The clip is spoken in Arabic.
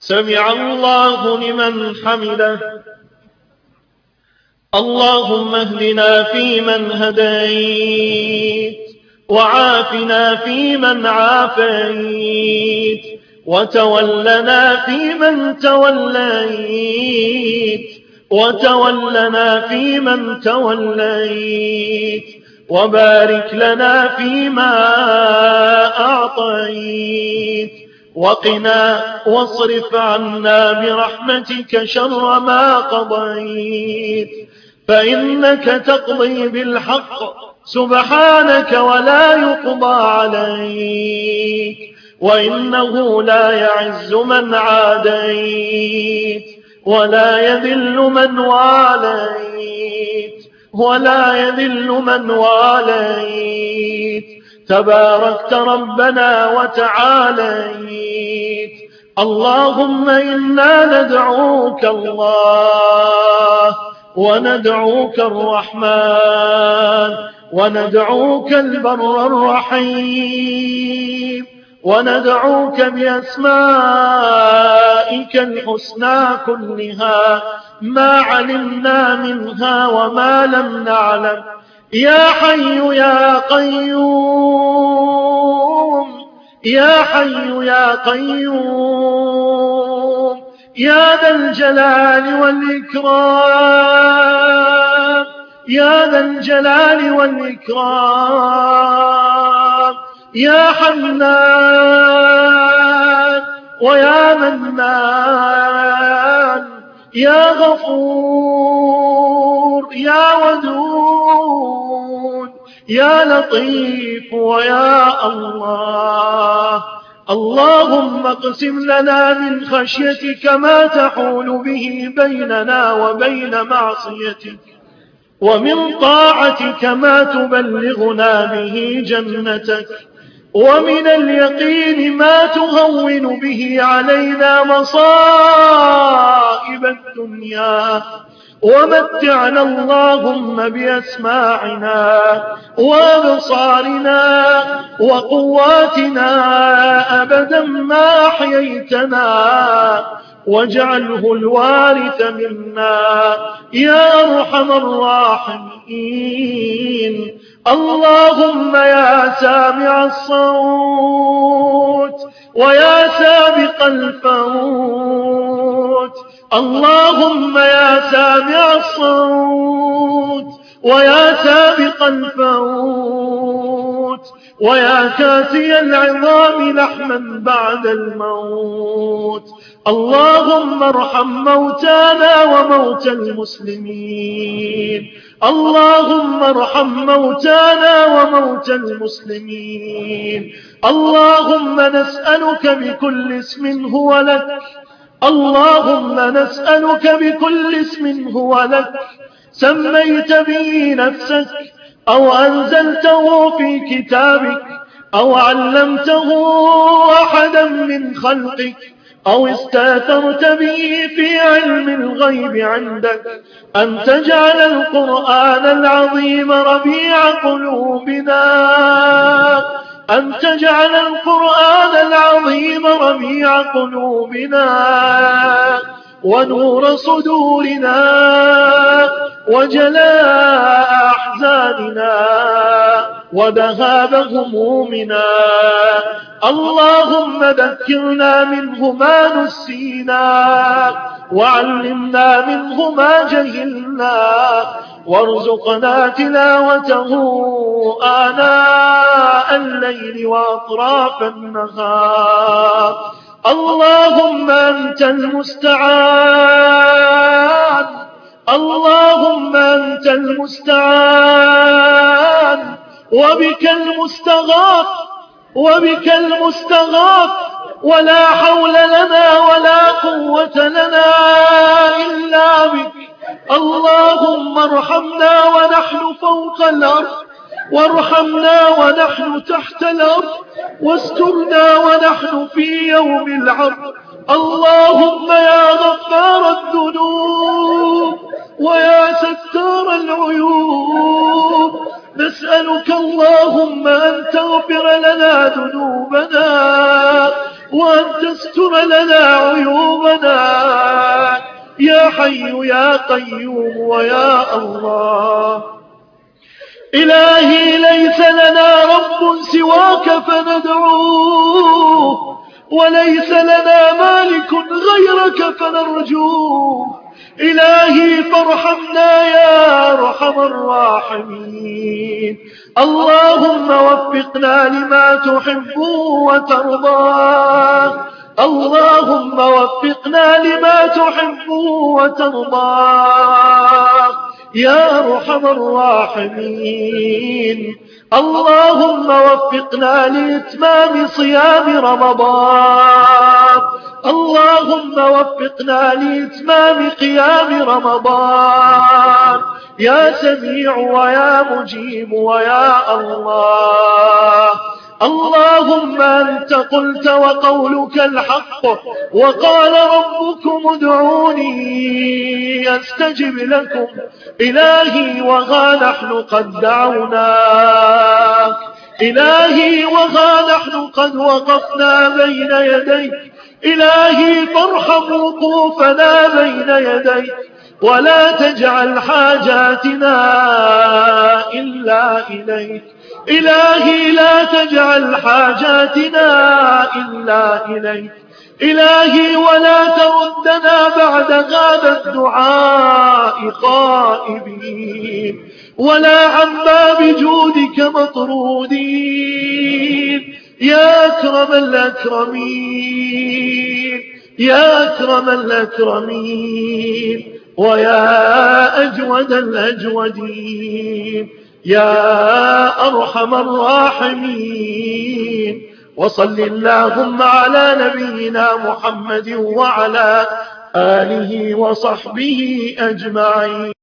سمع الله لمن حمده. اللهم اهدنا فيمن هديت، وعافنا فيمن عافيت، وتولنا فيمن توليت، وبارك لنا فيما أعطيت، وقنا واصرف عنا برحمتك شر ما قضيت، فإنك تقضي بالحق سبحانك ولا يقضى عليك، وإنه لا يعز من عاديت ولا يذل من واليت، تباركت ربنا وتعاليت. اللهم إنا ندعوك الله، وندعوك الرحمن، وندعوك البر الرحيم، وندعوك بأسمائك الحسنى كلها ما علمنا منها وما لم نعلم. يا حي يا قيوم، يا حي يا قيوم، يا ذا الجلال والإكرام، يا ذا الجلال والإكرام، يا حنان ويا منان، يا غفور يا ودود، يا لطيف ويا الله. اللهم اقسم لنا من خشيتك ما تحول به بيننا وبين معصيتك، ومن طاعتك ما تبلغنا به جنتك، ومن اليقين ما تهون به علينا مصائب الدنيا، ومتعنا اللهم بأسماعنا وأبصارنا وقواتنا أبدا ما أحييتنا، واجعله الوارث منا يا أرحم الراحمين. اللهم يا سامع الصوت ويا سابق الفوت، اللهم يا سامع الصوت ويا سابق الفوت، ويا كاسي العظام لحما بعد الموت، اللهم ارحم موتانا وموتى المسلمين، اللهم ارحم موتانا وموتى المسلمين. اللهم نسألك بكل اسم هو لك، اللهم نسألك بكل اسم هو لك سميت به نفسك، أو أنزلته في كتابك، أو علمته أحدا من خلقك، أو استأثرت به في علم الغيب عندك، أن تجعل القرآن العظيم ربيع قلوبنا، أن تجعل القرآن العظيم ربيع قلوبنا، ونور صدورنا، وجلاء أحزاننا، وذهاب همومنا. اللهم ذكرنا منه ما نسينا، وعلمنا منه ما جهلنا، وارزقنا تلاوته آناء الليل وأطراف النهار. اللهم أنت المستعان، اللهم أنت المستعان، وبك المستغاث، وبك المستغاث، ولا حول لنا ولا قوة لنا إلا بك. اللهم ارحمنا ونحن فوق الأرض، وارحمنا ونحن تحت الأرض، واسترنا ونحن في يوم العرض. اللهم يا غفار الذنوب ويا ستار العيوب، نسألك اللهم أن تغفر لنا ذنوبنا، وأن تستر لنا عيوبنا، يا حي يا قيوم ويا الله. إلهي ليس لنا رب سواك فندعوه، وليس لنا مالك غيرك فنرجوه. إلهي فارحمنا يا أرحم الراحمين. اللهم وفقنا لما تحب وترضى، اللهم وفقنا لما تحب وترضى يا أرحم الراحمين. اللهم وفقنا لإتمام صيام رمضان، اللهم وفقنا لإتمام قيام رمضان يا سميع ويا مجيب ويا الله. اللهم أنت قلت وقولك الحق، وقال ربكم ادعوني أستجب لكم. إلهي وها نحن قد دعوناك، إلهي وها نحن قد وقفنا بين يديك. إلهي فارحم وقوفنا بين يديك، ولا تجعل حاجاتنا إلا إليك. إلهي لا تجعل حاجاتنا إلا إليك. إلهي ولا تردنا بعد هذا الدعاء خائبين، ولا عن باب جودك مطرودين. يا أكرم الأكرمين، يا أكرم الأكرمين، ويا أجود الأجودين، يا أرحم الراحمين. وصل اللهم على نبينا محمد وعلى آله وصحبه أجمعين.